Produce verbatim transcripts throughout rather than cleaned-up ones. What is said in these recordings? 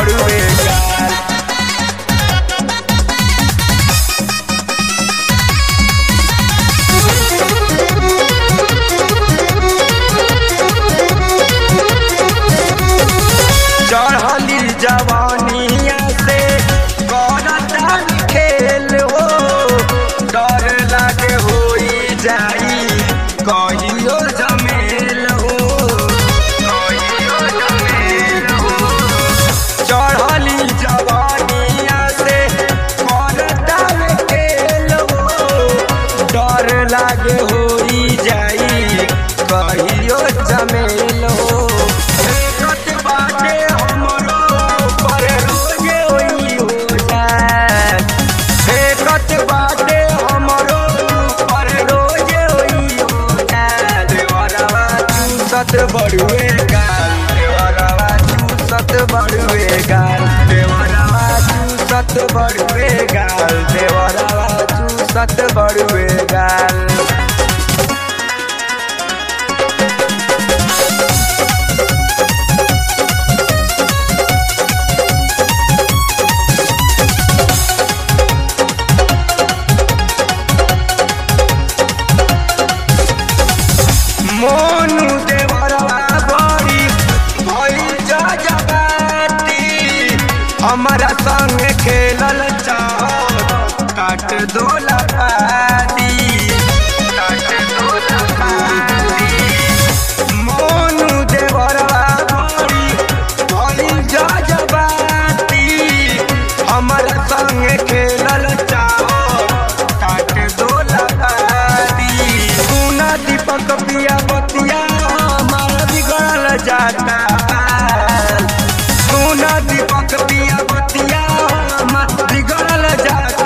बड़ुए गाल। चढ़ली जवानिया से करतान खेल हो, डर लागे होई जाई कहियो जमेल हो, कहियो जमेल हो। चढ़ली जवानिया से करतान खेल हो, डर लागे होई जाई कहियो जमेल हो। बड़ुए गाल देवरवा चूसत बड़ुए गाल, देवरवा चूसत बड़ुए गाल, देवरवा चूसत बड़ुए गाल। मोनू देवरवा बड़ी भइल जजबाती, हमारा संग खेलल चाह काट दो लपाती, काट दो लपाती। मोनू देवरवा बड़ी भइल जजबाती, हमारा संग खेलल चाह काट दो लपाती। सुना दीपक पिया बतिया हमारा बिगड़ल जाता, सुना दीपक पिया बतिया हमारा बिगड़ल जाता।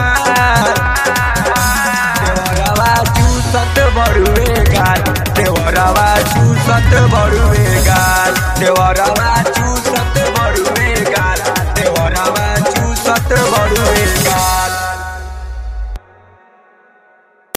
देवरवा चूसत बड़ुए गाल, देवरवा चूसत बड़ुए गाल, देवरवा चूस